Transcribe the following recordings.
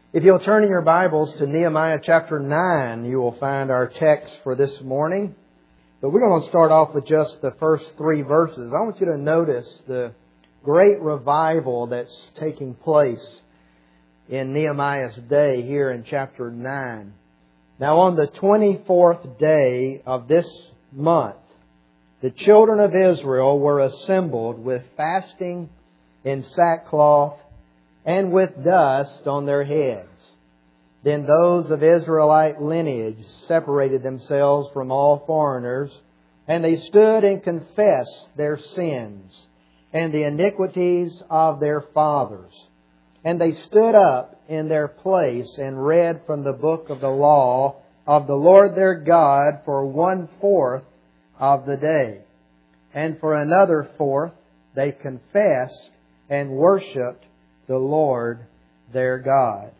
If you'll turn in your Bibles to Nehemiah chapter 9, you will find our text for this morning. But we're going to start off with just the first 3 verses. I want you to notice the great revival that's taking place in Nehemiah's day here in chapter 9. Now on the 24th day of this month, the children of Israel were assembled with fasting in sackcloth and with dust on their heads. Then those of Israelite lineage separated themselves from all foreigners, and they stood and confessed their sins and the iniquities of their fathers. And they stood up in their place and read from the book of the law of the Lord their God for 1/4 of the day. And for another 1/4 they confessed and worshipped the Lord their God.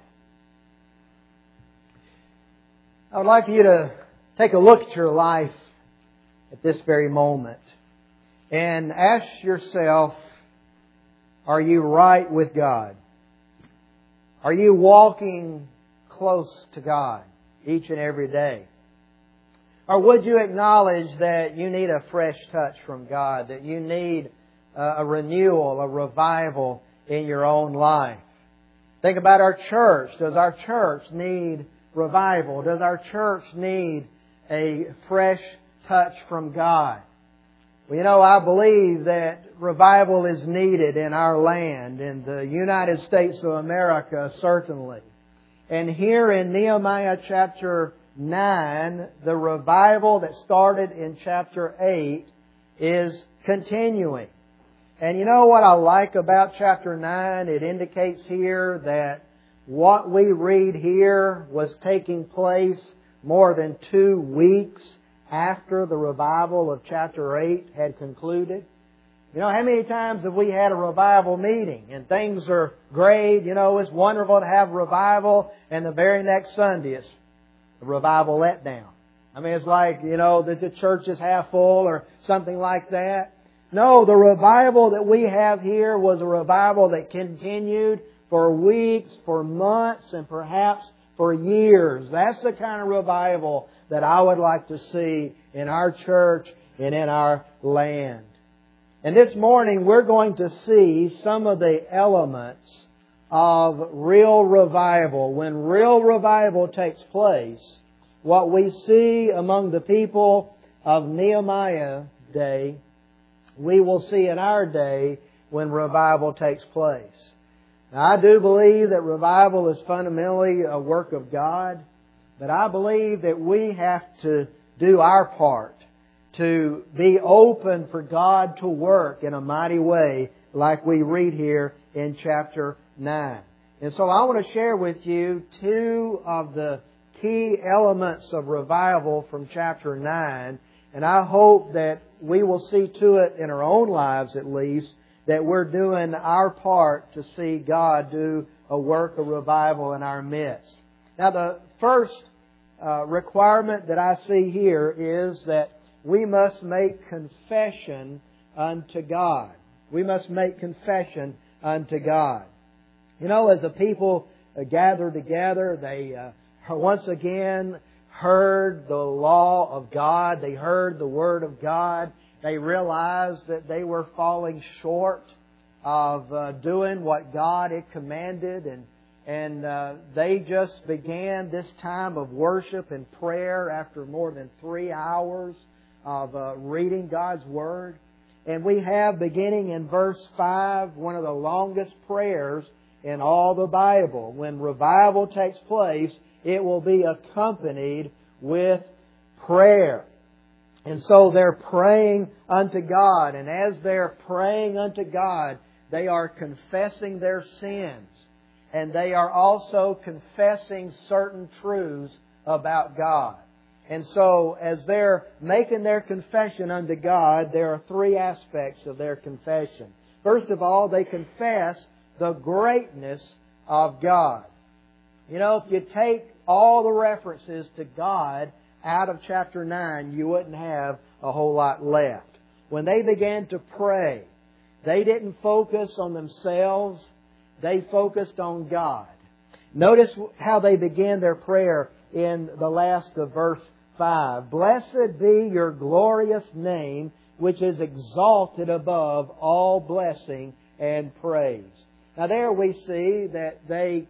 I would like you to take a look at your life at this very moment and ask yourself, are you right with God? Are you walking close to God each and every day? Or would you acknowledge that you need a fresh touch from God, that you need a renewal, a revival in your own life? Think about our church. Does our church need revival? Does our church need a fresh touch from God? Well, you know, I believe that revival is needed in our land, in the United States of America, certainly. And here in Nehemiah chapter 9, the revival that started in chapter 8 is continuing. And you know what I like about chapter 9? It indicates here that what we read here was taking place more than 2 weeks after the revival of chapter 8 had concluded. You know, how many times have we had a revival meeting and things are great, you know, it's wonderful to have revival, and the very next Sunday it's a revival letdown. I mean, it's like, you know, that the church is half full or something like that. No, the revival that we have here was a revival that continued for weeks, for months, and perhaps for years. That's the kind of revival that I would like to see in our church and in our land. And this morning we're going to see some of the elements of real revival. When real revival takes place, what we see among the people of Nehemiah's day, we will see in our day when revival takes place. Now, I do believe that revival is fundamentally a work of God, but I believe that we have to do our part to be open for God to work in a mighty way like we read here in chapter 9. And so I want to share with you 2 of the key elements of revival from chapter 9, and I hope that we will see to it in our own lives at least that we're doing our part to see God do a work of revival in our midst. Now, the first requirement that I see here is that we must make confession unto God. We must make confession unto God. You know, as the people gathered together, they once again heard the law of God. They heard the Word of God. They realized that they were falling short of doing what God had commanded, and they just began this time of worship and prayer after more than 3 hours of reading God's Word. And we have, beginning in verse 5, one of the longest prayers in all the Bible. When revival takes place, it will be accompanied with prayer. And so they're praying unto God. And as they're praying unto God, they are confessing their sins. And they are also confessing certain truths about God. And so as they're making their confession unto God, there are 3 aspects of their confession. First of all, they confess the greatness of God. You know, if you take all the references to God out of chapter 9, you wouldn't have a whole lot left. When they began to pray, they didn't focus on themselves. They focused on God. Notice how they begin their prayer in the last of verse 5. Blessed be your glorious name, which is exalted above all blessing and praise. Now there we see that they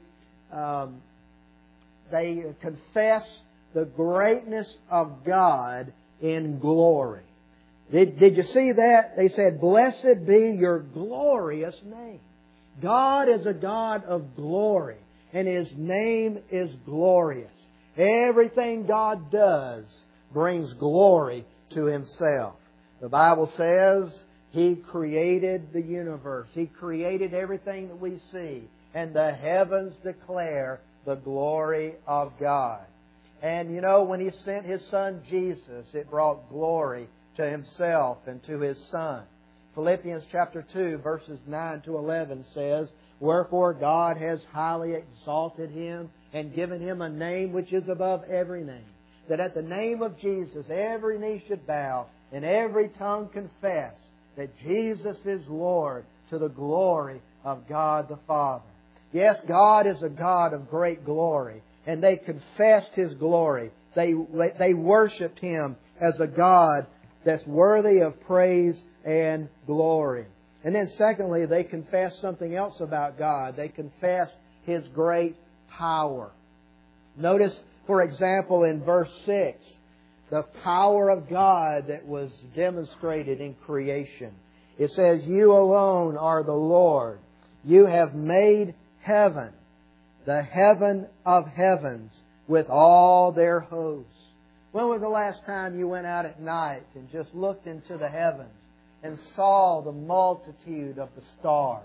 confess the greatness of God in glory. Did you see that? They said, blessed be your glorious name. God is a God of glory, and His name is glorious. Everything God does brings glory to Himself. The Bible says He created the universe. He created everything that we see, and the heavens declare the glory of God. And you know, when He sent His Son Jesus, it brought glory to Himself and to His Son. Philippians chapter 2, verses 9 to 11 says, wherefore God has highly exalted Him and given Him a name which is above every name, that at the name of Jesus every knee should bow and every tongue confess that Jesus is Lord, to the glory of God the Father. Yes, God is a God of great glory, and they confessed His glory. They worshipped Him as a God that's worthy of praise and glory. And then secondly, they confessed something else about God. They confessed His great power. Notice, for example, in verse 6, the power of God that was demonstrated in creation. It says, you alone are the Lord. You have made heaven, the heaven of heavens, with all their hosts. When was the last time you went out at night and just looked into the heavens and saw the multitude of the stars?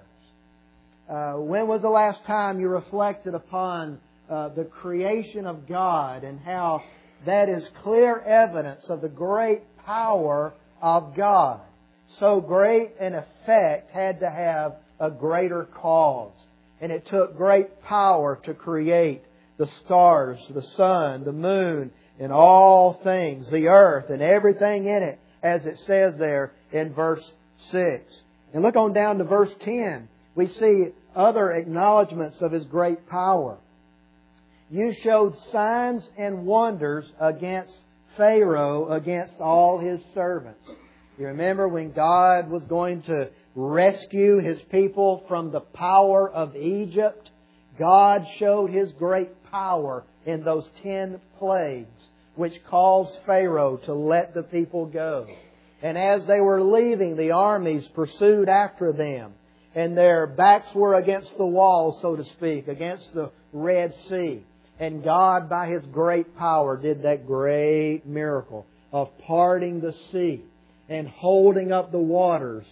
When was the last time you reflected upon the creation of God and how that is clear evidence of the great power of God? So great an effect had to have a greater cause. And it took great power to create the stars, the sun, the moon, and all things, the earth and everything in it, as it says there in verse 6. And look on down to verse 10. We see other acknowledgments of His great power. You showed signs and wonders against Pharaoh, against all his servants. You remember when God was going to rescue His people from the power of Egypt? God showed His great power in those 10 plagues, which caused Pharaoh to let the people go. And as they were leaving, the armies pursued after them, and their backs were against the wall, so to speak, against the Red Sea. And God, by His great power, did that great miracle of parting the sea and holding up the waters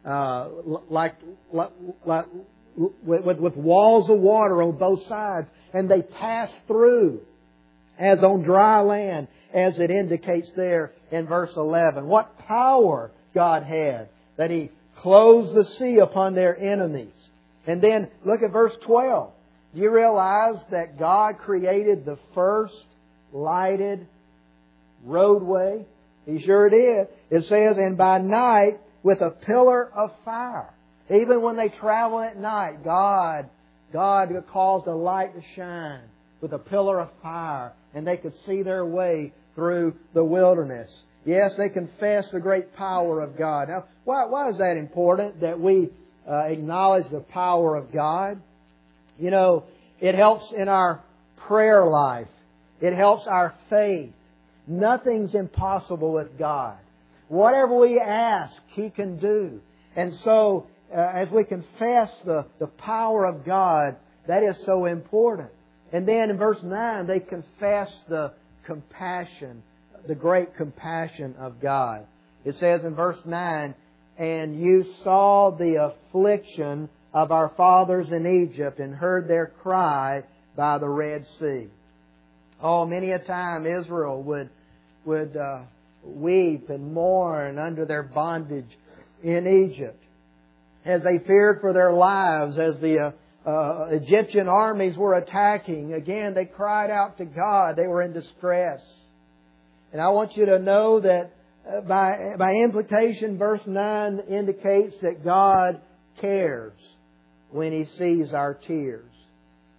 with walls of water on both sides. And they passed through as on dry land, as it indicates there in verse 11. What power God had, that He closed the sea upon their enemies. And then look at verse 12. Do you realize that God created the first lighted roadway? He sure did. It says, and by night with a pillar of fire. Even when they travel at night, God caused a light to shine with a pillar of fire, and they could see their way through the wilderness. Yes, they confess the great power of God. Now, why is that important, that we acknowledge the power of God? You know, it helps in our prayer life. It helps our faith. Nothing's impossible with God. Whatever we ask, He can do. And so, as we confess the power of God, that is so important. And then in verse 9, they confess the compassion, the great compassion of God. It says in verse 9, and you saw the affliction of our fathers in Egypt and heard their cry by the Red Sea. Oh, many a time Israel would weep and mourn under their bondage in Egypt, as they feared for their lives, as the Egyptian armies were attacking. Again, they cried out to God. They were in distress. And I want you to know that by implication, verse 9 indicates that God cares when He sees our tears.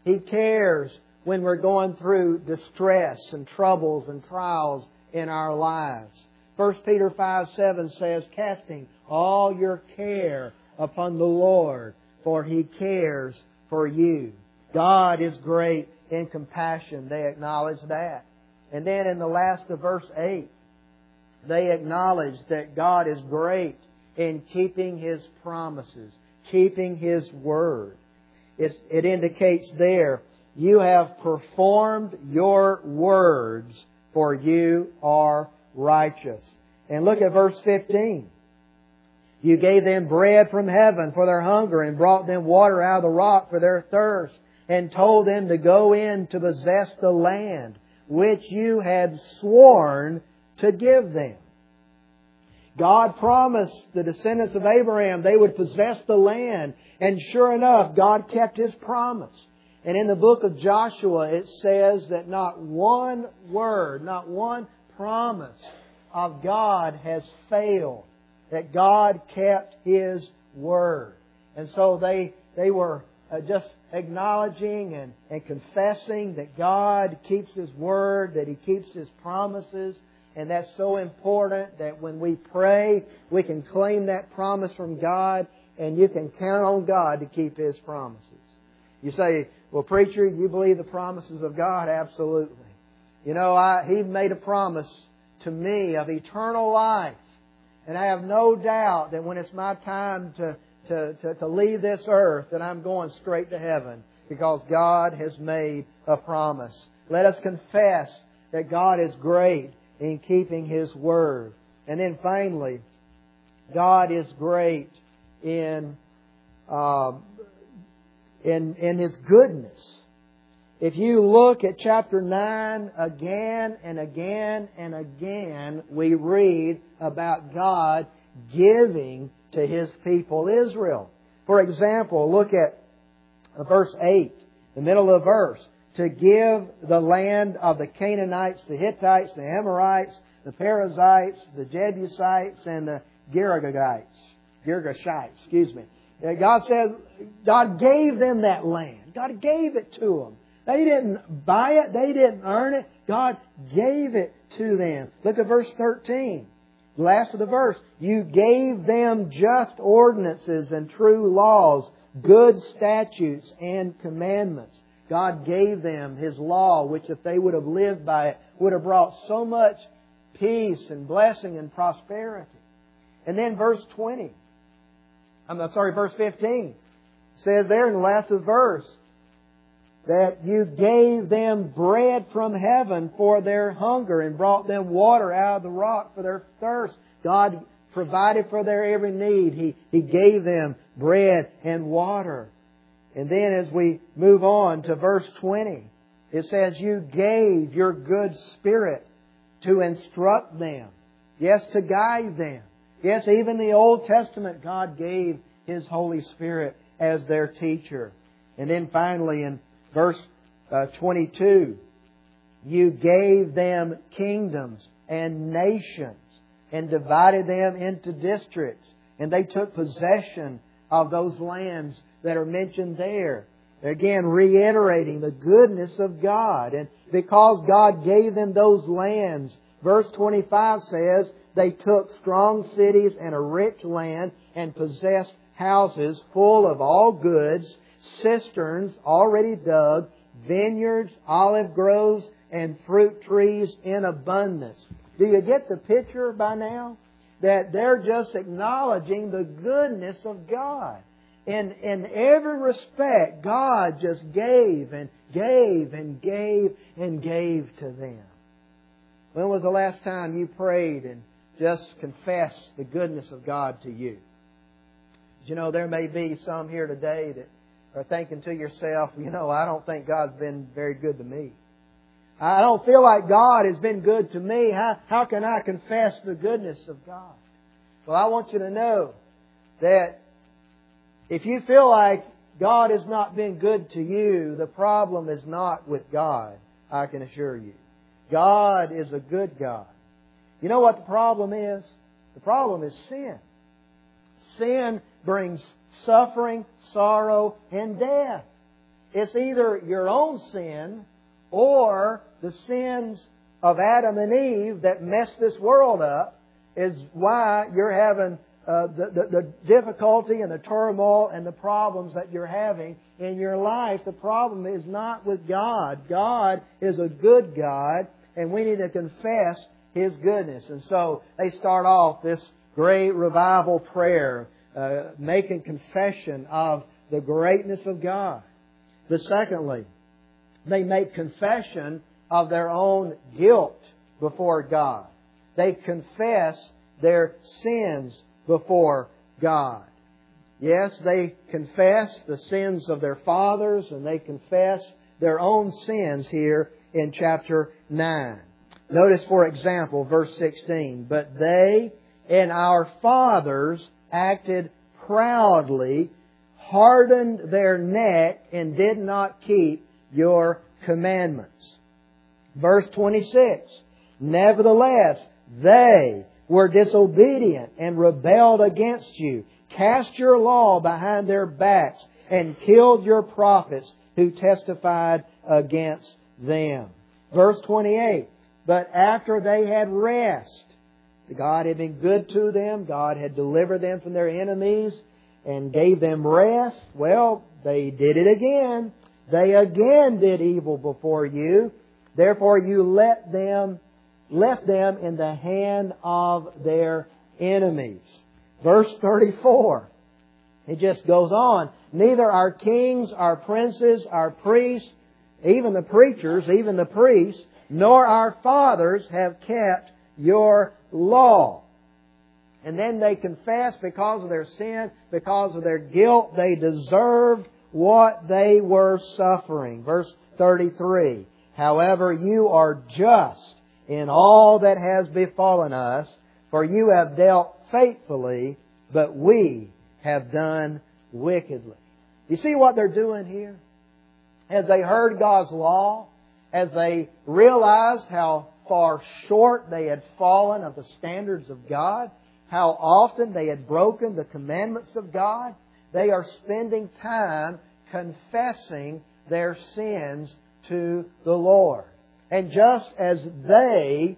He cares when we're going through distress and troubles and trials in our lives. 1 Peter 5:7 says, casting all your care upon the Lord, for He cares for you. God is great in compassion. They acknowledge that. And then in the last of verse 8, they acknowledge that God is great in keeping His promises, keeping His Word. It indicates there, you have performed your words, for you are righteous. And look at verse 15. You gave them bread from heaven for their hunger, and brought them water out of the rock for their thirst, and told them to go in to possess the land which you had sworn to give them. God promised the descendants of Abraham they would possess the land. And sure enough, God kept His promise. And in the book of Joshua, it says that not one word, not one promise of God has failed. That God kept His Word. And so they were just acknowledging and confessing that God keeps His Word, that He keeps His promises. And that's so important that when we pray, we can claim that promise from God, and you can count on God to keep His promises. You say, well, preacher, you believe the promises of God? Absolutely. You know, He made a promise to me of eternal life. And I have no doubt that when it's my time to leave this earth, that I'm going straight to heaven, because God has made a promise. Let us confess that God is great in keeping His Word. And then finally, God is great in His goodness. If you look at chapter 9 again and again and again, we read about God giving to His people Israel. For example, look at verse 8, the middle of the verse. To give the land of the Canaanites, the Hittites, the Amorites, the Perizzites, the Jebusites, and the Girgashites. God says, God gave them that land. God gave it to them. They didn't buy it. They didn't earn it. God gave it to them. Look at verse 13. The last of the verse. You gave them just ordinances and true laws, good statutes and commandments. God gave them His law, which if they would have lived by it, would have brought so much peace and blessing and prosperity. And then verse 15 says there in the last of the verse, that you gave them bread from heaven for their hunger, and brought them water out of the rock for their thirst. God provided for their every need. He gave them bread and water. And then as we move on to verse 20, it says, you gave your good Spirit to instruct them. Yes, to guide them. Yes, even the Old Testament, God gave His Holy Spirit as their teacher. And then finally in verse 22, you gave them kingdoms and nations and divided them into districts. And they took possession of those lands that are mentioned there. Again, reiterating the goodness of God. And because God gave them those lands, verse 25 says, they took strong cities and a rich land, and possessed houses full of all goods, cisterns already dug, vineyards, olive groves, and fruit trees in abundance. Do you get the picture by now? That they're just acknowledging the goodness of God. In every respect, God just gave and gave and gave and gave to them. When was the last time you prayed and just confessed the goodness of God to you? You know, there may be some here today that are thinking to yourself, you know, I don't think God's been very good to me. I don't feel like God has been good to me. How can I confess the goodness of God? Well, I want you to know that if you feel like God has not been good to you, the problem is not with God, I can assure you. God is a good God. You know what the problem is? The problem is sin. Sin brings suffering, sorrow, and death. it's either your own sin or the sins of Adam and Eve that messed this world up is why you're having the difficulty and the turmoil and the problems that you're having in your life. The problem is not with God. God is a good God, and we need to confess His goodness. And so they start off this great revival prayer, making confession of the greatness of God. But secondly, they make confession of their own guilt before God. They confess their sins before God. Yes, they confess the sins of their fathers, and they confess their own sins here in chapter 9. Notice, for example, verse 16, "But they and our fathers acted proudly, hardened their neck, and did not keep your commandments." Verse 26, "Nevertheless, they were disobedient and rebelled against you, cast your law behind their backs, and killed your prophets who testified against them." Verse 28, "But after they had rest," God had been good to them, God had delivered them from their enemies and gave them rest. Well, they did it again. They again did evil before you. Therefore you left them in the hand of their enemies. Verse 34, it just goes on. "Neither our kings, our princes, our priests, even the preachers, even the priests, nor our fathers have kept your law." And then they confess because of their sin, because of their guilt, they deserved what they were suffering. Verse 33, "However, you are just in all that has befallen us, for you have dealt faithfully, but we have done wickedly." You see what they're doing here? As they heard God's law, as they realized how far short they had fallen of the standards of God, how often they had broken the commandments of God, they are spending time confessing their sins to the Lord. And just as they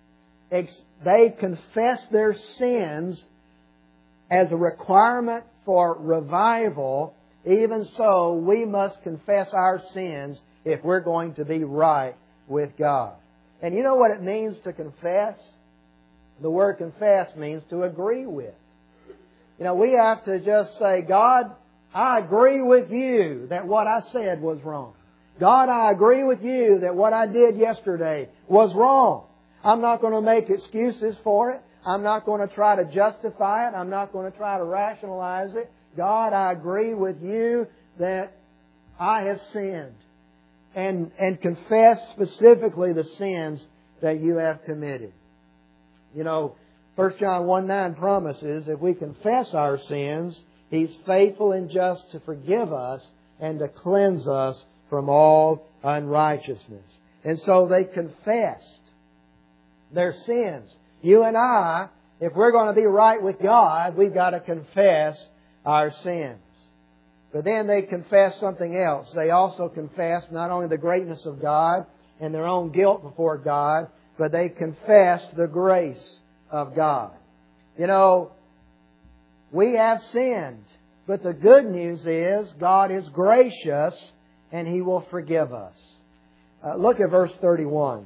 confess their sins as a requirement for revival, even so we must confess our sins if we're going to be right with God. And you know what it means to confess? The word confess means to agree with. You know, we have to just say, "God, I agree with you that what I said was wrong. God, I agree with you that what I did yesterday was wrong. I'm not going to make excuses for it. I'm not going to try to justify it. I'm not going to try to rationalize it. God, I agree with you that I have sinned." And confess specifically the sins that you have committed. You know, 1 John 1:9 promises if we confess our sins, He's faithful and just to forgive us and to cleanse us from all unrighteousness. And so they confessed their sins. You and I, if we're going to be right with God, we've got to confess our sins. But then they confess something else. They also confess not only the greatness of God and their own guilt before God, but they confess the grace of God. You know, we have sinned, but the good news is God is gracious and He will forgive us. Look at verse 31.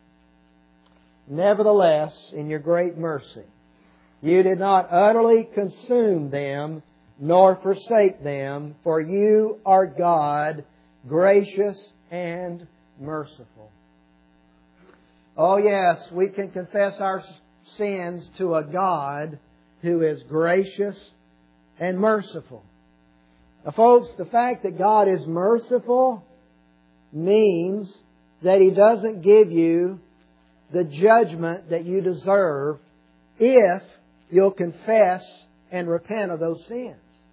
"Nevertheless, in your great mercy, you did not utterly consume them, nor forsake them, for you are God, gracious and merciful." Oh yes, we can confess our sins to a God who is gracious and merciful. Now folks, the fact that God is merciful means that He doesn't give you the judgment that you deserve if you'll confess and repent of those sins.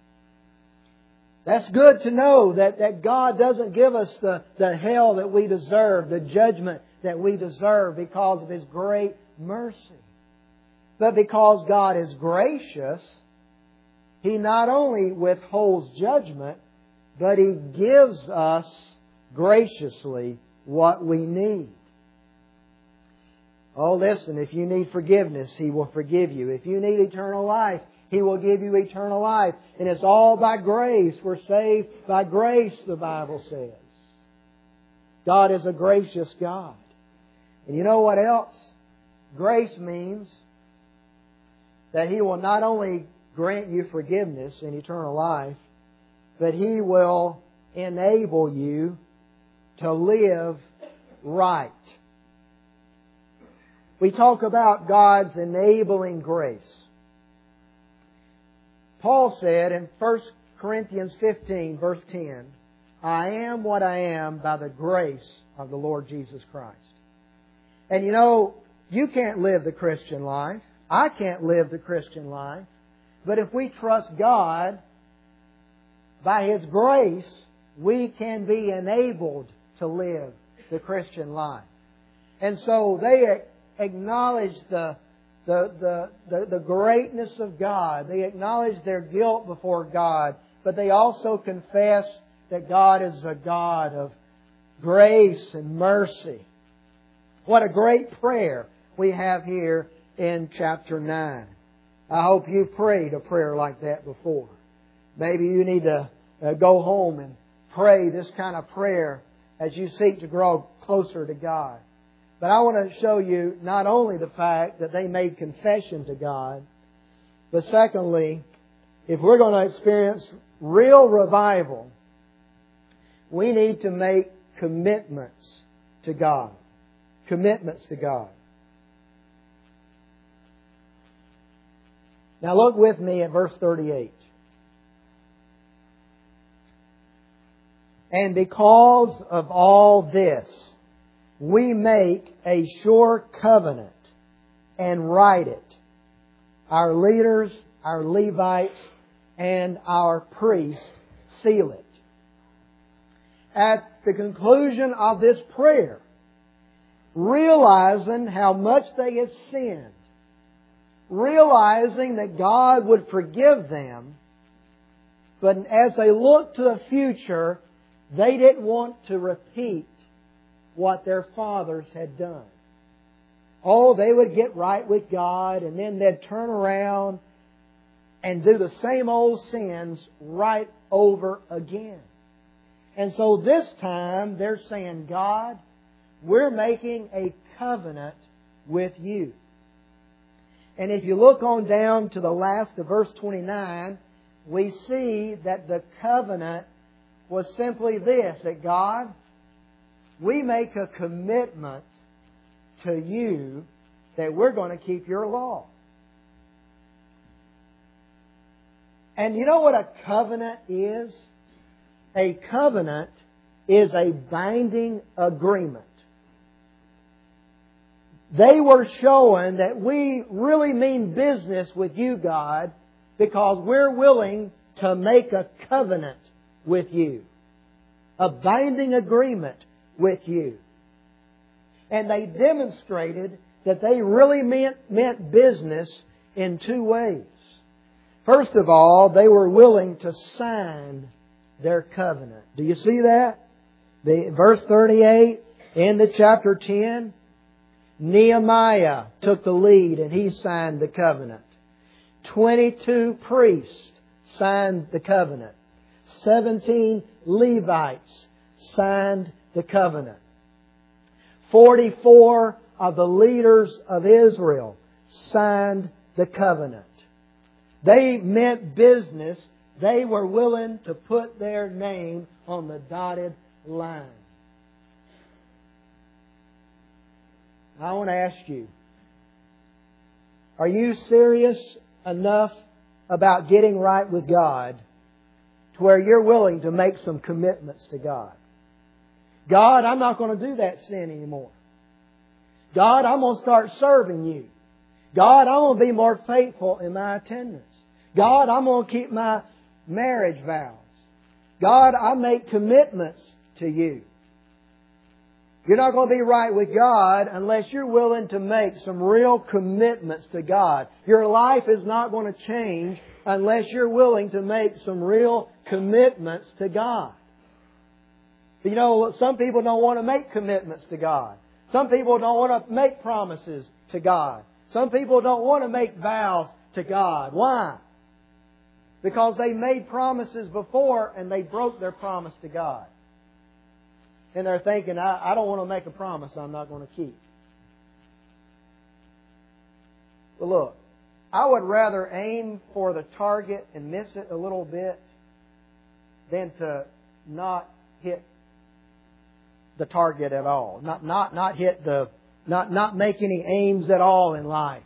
That's good to know that God doesn't give us the hell that we deserve, the judgment that we deserve because of His great mercy. But because God is gracious, He not only withholds judgment, but He gives us graciously what we need. Oh, listen, if you need forgiveness, He will forgive you. If you need eternal life, He will give you eternal life. And it's all by grace. We're saved by grace, the Bible says. God is a gracious God. And you know what else? Grace means that He will not only grant you forgiveness and eternal life, but He will enable you to live right. We talk about God's enabling grace. Paul said in 1 Corinthians 15, verse 10, I am what I am by the grace of the Lord Jesus Christ. And you know, you can't live the Christian life. I can't live the Christian life. But if we trust God, by His grace, we can be enabled to live the Christian life. And so they acknowledge the greatness of God. They acknowledge their guilt before God. But they also confess that God is a God of grace and mercy. What a great prayer we have here in chapter 9. I hope you prayed a prayer like that before. Maybe you need to go home and pray this kind of prayer as you seek to grow closer to God. But I want to show you not only the fact that they made confession to God, but secondly, if we're going to experience real revival, we need to make commitments to God. Commitments to God. Now look with me at verse 38. And because of all this, we make a sure covenant and write it. Our leaders, our Levites, and our priests seal it. At the conclusion of this prayer, realizing how much they had sinned, realizing that God would forgive them, but as they looked to the future, they didn't want to repeat what their fathers had done. Oh, they would get right with God and then they'd turn around and do the same old sins right over again. And so this time they're saying, God, we're making a covenant with you. And if you look on down to the last of verse 29, we see that the covenant was simply this, that God, we make a commitment to you that we're going to keep your law. And you know what a covenant is? A covenant is a binding agreement. They were showing that we really mean business with you, God, because we're willing to make a covenant with you. A binding agreement with you. And they demonstrated that they really meant business in two ways. First of all, they were willing to sign their covenant. Do you see that? Verse 38, into chapter 10, Nehemiah took the lead and he signed the covenant. 22 priests signed the covenant. 17 Levites signed the covenant. 44 of the leaders of Israel signed the covenant. They meant business. They were willing to put their name on the dotted line. I want to ask you, are you serious enough about getting right with God to where you're willing to make some commitments to God? God, I'm not going to do that sin anymore. God, I'm going to start serving you. God, I'm going to be more faithful in my attendance. God, I'm going to keep my marriage vows. God, I make commitments to you. You're not going to be right with God unless you're willing to make some real commitments to God. Your life is not going to change unless you're willing to make some real commitments to God. You know, some people don't want to make commitments to God. Some people don't want to make promises to God. Some people don't want to make vows to God. Why? Because they made promises before and they broke their promise to God. And they're thinking, I don't want to make a promise I'm not going to keep. But look, I would rather aim for the target and miss it a little bit than to not hit the target at all. Not hit the not make any aims at all in life.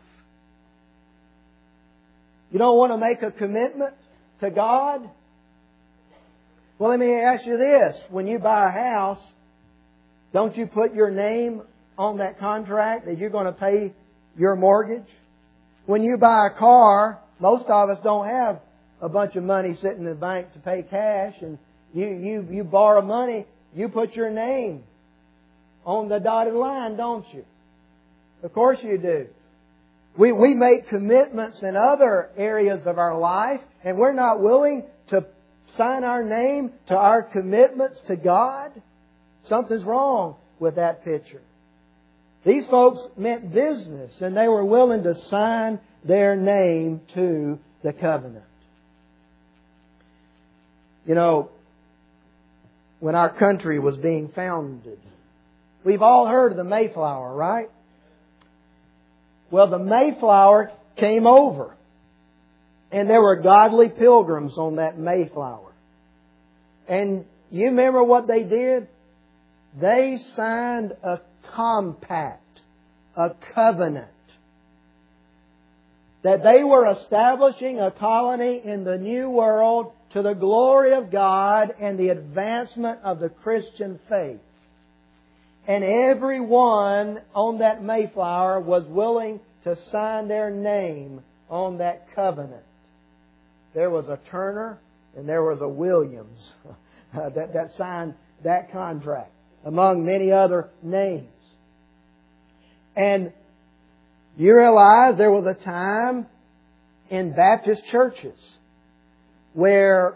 You don't want to make a commitment to God? Well, let me ask you this. When you buy a house, don't you put your name on that contract that you're going to pay your mortgage? When you buy a car, most of us don't have a bunch of money sitting in the bank to pay cash, and you borrow money, you put your name on the dotted line, don't you? Of course you do. We make commitments in other areas of our life, and we're not willing to sign our name to our commitments to God. Something's wrong with that picture. These folks meant business, and they were willing to sign their name to the covenant. You know, when our country was being founded, we've all heard of the Mayflower, right? Well, the Mayflower came over, and there were godly pilgrims on that Mayflower. And you remember what they did? They signed a compact, a covenant, that they were establishing a colony in the New World to the glory of God and the advancement of the Christian faith. And everyone on that Mayflower was willing to sign their name on that covenant. There was a Turner and there was a Williams that signed that contract, among many other names. And you realize there was a time in Baptist churches where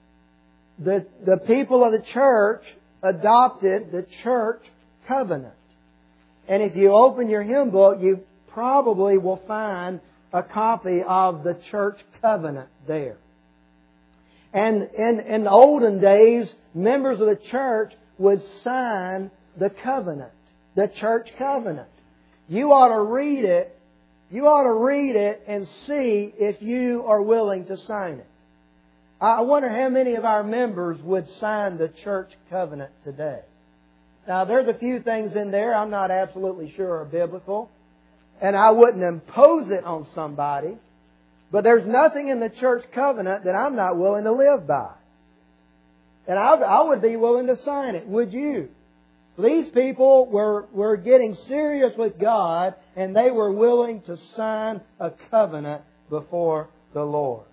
the people of the church adopted the church covenant. And if you open your hymn book, you probably will find a copy of the church covenant there. And in the olden days, members of the church would sign the covenant, the church covenant. You ought to read it. You ought to read it and see if you are willing to sign it. I wonder how many of our members would sign the church covenant today. Now, there's a few things in there I'm not absolutely sure are biblical, and I wouldn't impose it on somebody. But there's nothing in the church covenant that I'm not willing to live by. And I would be willing to sign it. Would you? These people were getting serious with God, and they were willing to sign a covenant before the Lord.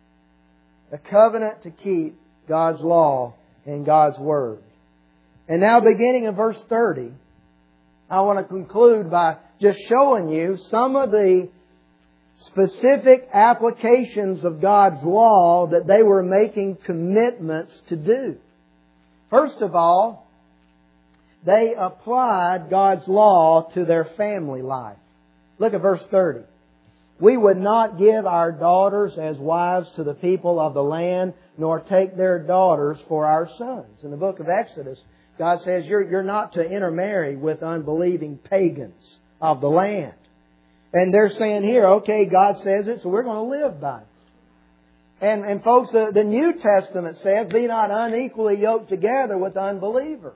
A covenant to keep God's law and God's Word. And now beginning in verse 30, I want to conclude by just showing you some of the specific applications of God's law that they were making commitments to do. First of all, they applied God's law to their family life. Look at verse 30. We would not give our daughters as wives to the people of the land, nor take their daughters for our sons. In the book of Exodus, God says you're not to intermarry with unbelieving pagans of the land. And they're saying here, okay, God says it, so we're going to live by it. And folks, the New Testament says, be not unequally yoked together with unbelievers.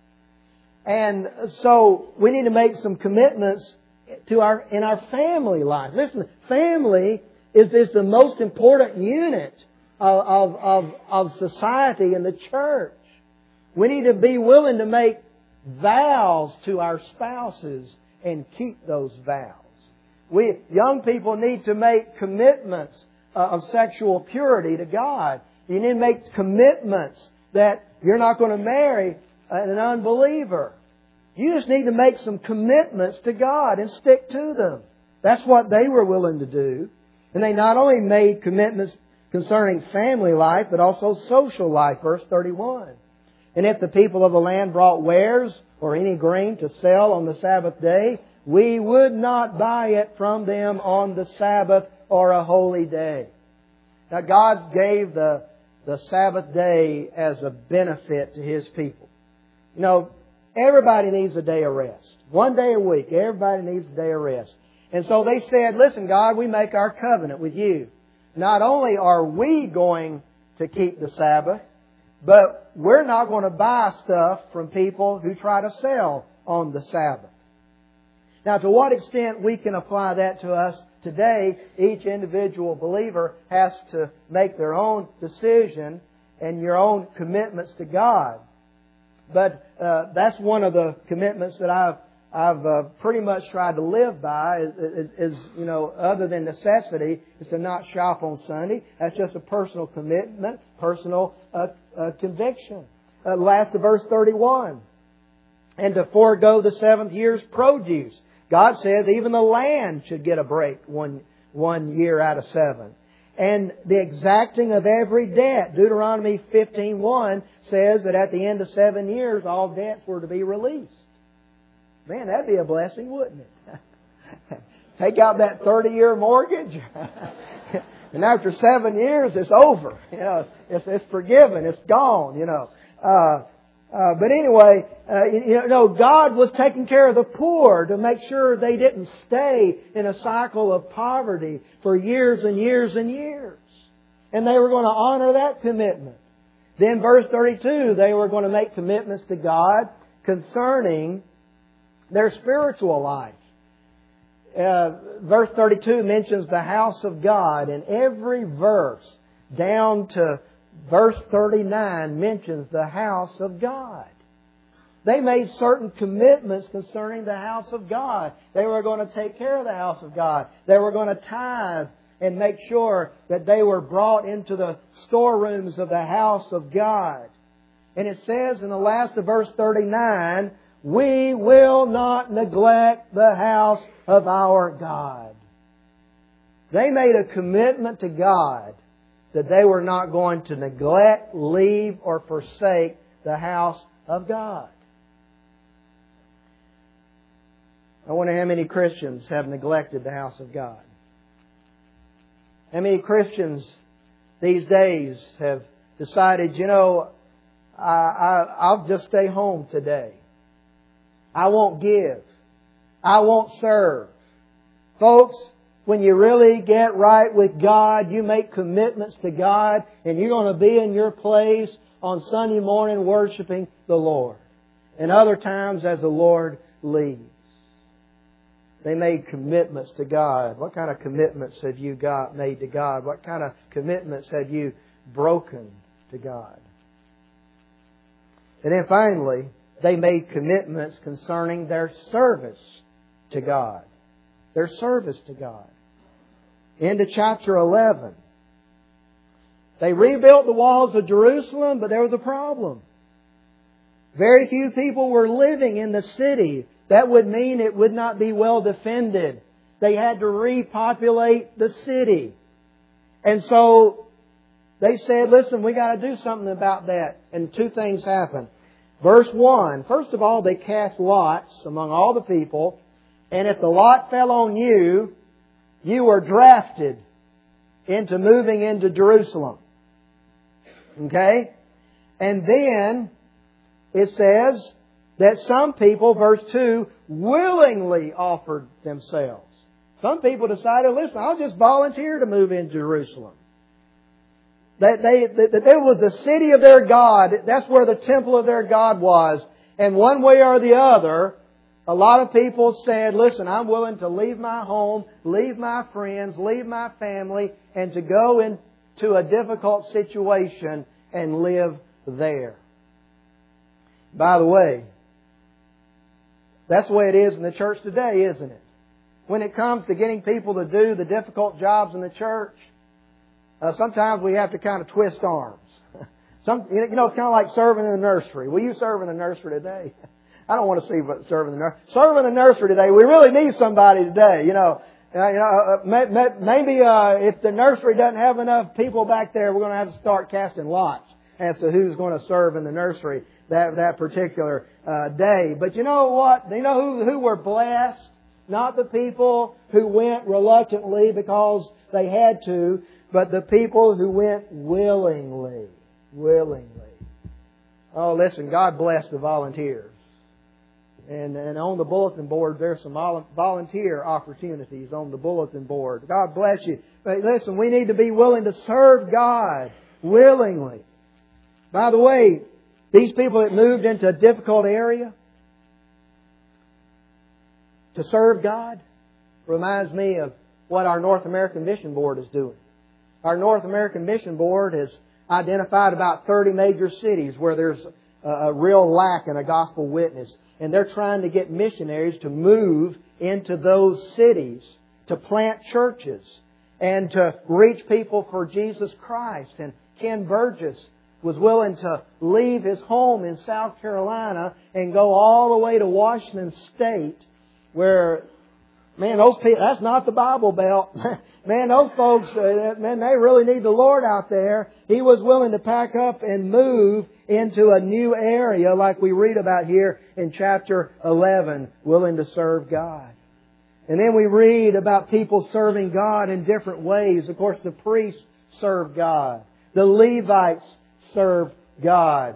And so we need to make some commitments in our family life. Listen, family is the most important unit of society in the church. We need to be willing to make vows to our spouses and keep those vows. Young people need to make commitments of sexual purity to God. You need to make commitments that you're not going to marry an unbeliever. You just need to make some commitments to God and stick to them. That's what they were willing to do. And they not only made commitments concerning family life, but also social life. Verse 31. And if the people of the land brought wares or any grain to sell on the Sabbath day, we would not buy it from them on the Sabbath or a holy day. Now God gave the Sabbath day as a benefit to His people. You know, everybody needs a day of rest. One day a week, everybody needs a day of rest. And so they said, listen, God, we make our covenant with You. Not only are we going to keep the Sabbath, but we're not going to buy stuff from people who try to sell on the Sabbath. Now, to what extent we can apply that to us today, each individual believer has to make their own decision and your own commitments to God. But that's one of the commitments that I've pretty much tried to live by is, you know, other than necessity, is to not shop on Sunday. That's just a personal commitment, personal conviction. Last of verse 31. And to forego the seventh year's produce. God says even the land should get a break one year out of 7. And the exacting of every debt. Deuteronomy 15:1 says that at the end of 7 years, all debts were to be released. Man, that'd be a blessing, wouldn't it? Take out that 30-year mortgage, and after 7 years, it's over. You know, it's forgiven. It's gone. You know. But anyway, you know, God was taking care of the poor to make sure they didn't stay in a cycle of poverty for years and years and years. And they were going to honor that commitment. Then verse 32, they were going to make commitments to God concerning their spiritual life. Verse 32 mentions the house of God, and every verse down to verse 39 mentions the house of God. They made certain commitments concerning the house of God. They were going to take care of the house of God. They were going to tithe and make sure that they were brought into the storerooms of the house of God. And it says in the last of verse 39, we will not neglect the house of our God. They made a commitment to God that they were not going to neglect, leave, or forsake the house of God. I wonder how many Christians have neglected the house of God. How many Christians these days have decided, you know, I'll just stay home today. I won't give. I won't serve. Folks, when you really get right with God, you make commitments to God, and you're going to be in your place on Sunday morning worshiping the Lord. And other times as the Lord leads. They made commitments to God. What kind of commitments have you made to God? What kind of commitments have you broken to God? And then finally, they made commitments concerning their service to God. Their service to God. Into chapter 11. They rebuilt the walls of Jerusalem, but there was a problem. Very few people were living in the city. That would mean it would not be well defended. They had to repopulate the city. And so they said, listen, we got to do something about that. And two things happened. Verse 1, first of all, they cast lots among all the people. And if the lot fell on you, you were drafted into moving into Jerusalem. Okay? And then it says that some people, verse 2, willingly offered themselves. Some people decided, listen, I'll just volunteer to move into Jerusalem. That it was the city of their God. That's where the temple of their God was. And one way or the other, a lot of people said, listen, I'm willing to leave my home, leave my friends, leave my family, and to go into a difficult situation and live there. By the way, that's the way it is in the church today, isn't it? When it comes to getting people to do the difficult jobs in the church, sometimes we have to kind of twist arms. It's kind of like serving in the nursery. Will you serve in the nursery today? I don't want to see serving in the nursery. Serve in the nursery today. We really need somebody today, Maybe if the nursery doesn't have enough people back there, we're going to have to start casting lots as to who's going to serve in the nursery that particular day. But you know what? You know who were blessed? Not the people who went reluctantly because they had to, but the people who went willingly. Willingly. Oh, listen, God bless the volunteers. And on the bulletin board, there's some volunteer opportunities on the bulletin board. God bless you. But listen, we need to be willing to serve God willingly. By the way, these people that moved into a difficult area to serve God reminds me of what our North American Mission Board is doing. Our North American Mission Board has identified about 30 major cities where there's a real lack in a gospel witness. And they're trying to get missionaries to move into those cities, to plant churches, and to reach people for Jesus Christ. And Ken Burgess was willing to leave his home in South Carolina and go all the way to Washington State, where, man, those people, that's not the Bible Belt. Man, those folks, man, they really need the Lord out there. He was willing to pack up and move into a new area like we read about here in chapter 11, willing to serve God. And then we read about people serving God in different ways. Of course, the priests served God. The Levites served God.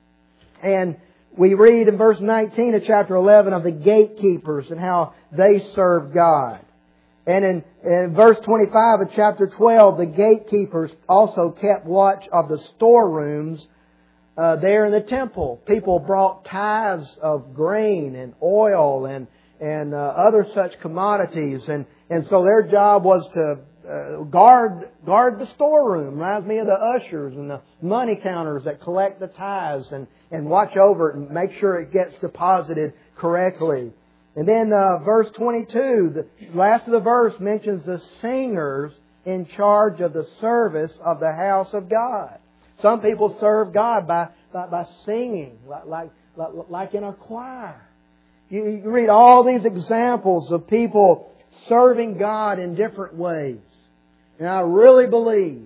And we read in verse 19 of chapter 11 of the gatekeepers and how they served God. And in verse 25 of chapter 12, the gatekeepers also kept watch of the storerooms there in the temple. People brought tithes of grain and oil and other such commodities. And so their job was to guard the storeroom. Reminds me of the ushers and the money counters that collect the tithes and watch over it and make sure it gets deposited correctly. And then verse 22, the last of the verse mentions the singers in charge of the service of the house of God. Some people serve God by singing, like in a choir. You read all these examples of people serving God in different ways. And I really believe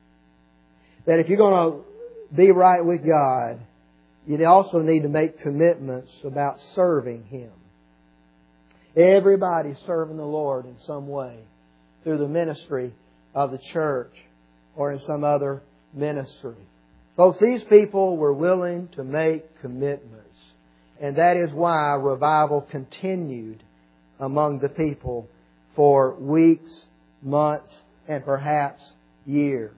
that if you're going to be right with God, you also need to make commitments about serving Him. Everybody's serving the Lord in some way through the ministry of the church or in some other ministry. Folks, these people were willing to make commitments. And that is why revival continued among the people for weeks, months, and perhaps years.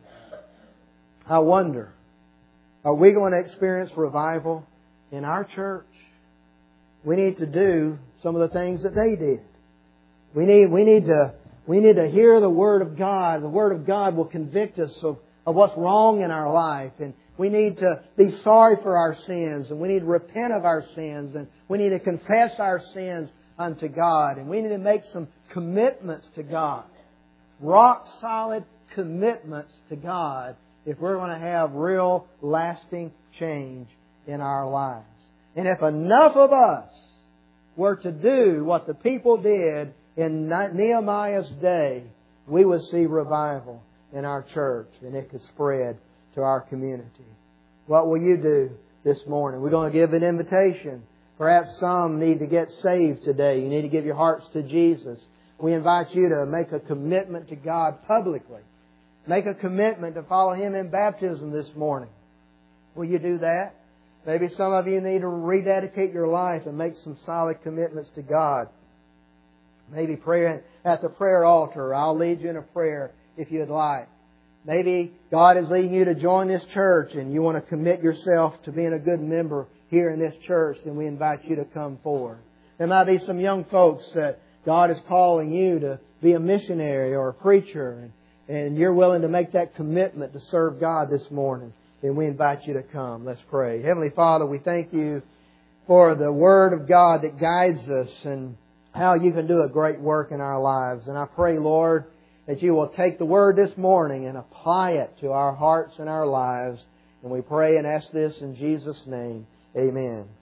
I wonder, are we going to experience revival in our church? We need to do some of the things that they did. We need to hear the Word of God. The Word of God will convict us of what's wrong in our life. And we need to be sorry for our sins. And we need to repent of our sins. And we need to confess our sins unto God. And we need to make some commitments to God. Rock solid commitments to God if we're going to have real lasting change in our lives. And if enough of us were to do what the people did in Nehemiah's day, we would see revival in our church and it could spread to our community. What will you do this morning? We're going to give an invitation. Perhaps some need to get saved today. You need to give your hearts to Jesus. We invite you to make a commitment to God publicly. Make a commitment to follow Him in baptism this morning. Will you do that? Maybe some of you need to rededicate your life and make some solid commitments to God. Maybe praying at the prayer altar. I'll lead you in a prayer if you'd like. Maybe God is leading you to join this church and you want to commit yourself to being a good member here in this church, then we invite you to come forward. There might be some young folks that God is calling you to be a missionary or a preacher, and you're willing to make that commitment to serve God this morning. Then we invite you to come. Let's pray. Heavenly Father, we thank You for the Word of God that guides us and how You can do a great work in our lives. And I pray, Lord, that You will take the Word this morning and apply it to our hearts and our lives. And we pray and ask this in Jesus' name. Amen.